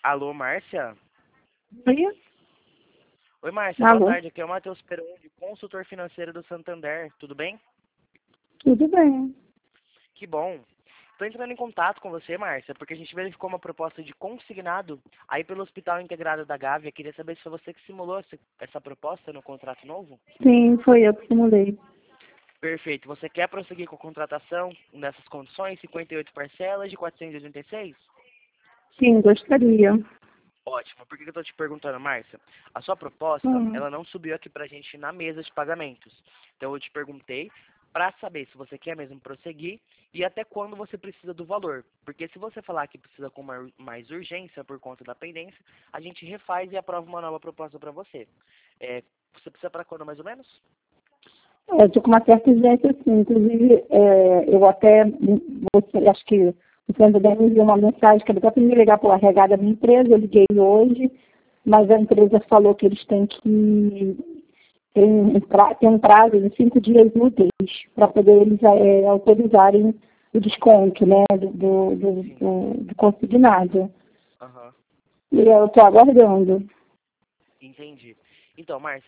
Alô, Márcia? Oi? Oi, Márcia, boa Alô? tarde. Aqui é o Matheus Peron, consultor financeiro do Santander. Tudo bem? Tudo bem. Que bom. Estou entrando em contato com você, Márcia, porque a gente verificou uma proposta de consignado aí pelo Hospital Integrado da Gávea. Queria saber se foi você que simulou essa proposta no contrato novo? Sim, foi eu que simulei. Perfeito. Você quer prosseguir com a contratação nessas condições, 58 parcelas de 486? Sim, gostaria. Ótimo. Por que eu estou te perguntando, Márcia? A sua proposta, Hum. ela não subiu aqui pra gente na mesa de pagamentos. Então eu te perguntei para saber se você quer mesmo prosseguir e até quando você precisa do valor. Porque se você falar que precisa com mais urgência por conta da pendência, a gente refaz e aprova uma nova proposta para você. Você precisa para quando mais ou menos? Eu estou com uma certa urgência, sim. Inclusive, eu até, acho que o Santander me enviou uma mensagem que ele até para me ligar pela regada da minha empresa. Eu liguei hoje, mas a empresa falou que eles têm que tem um prazo de 5 dias úteis para poder eles autorizarem o desconto, né, Sim. do consignado. Aham. E eu estou aguardando. Entendi. Então, Márcia,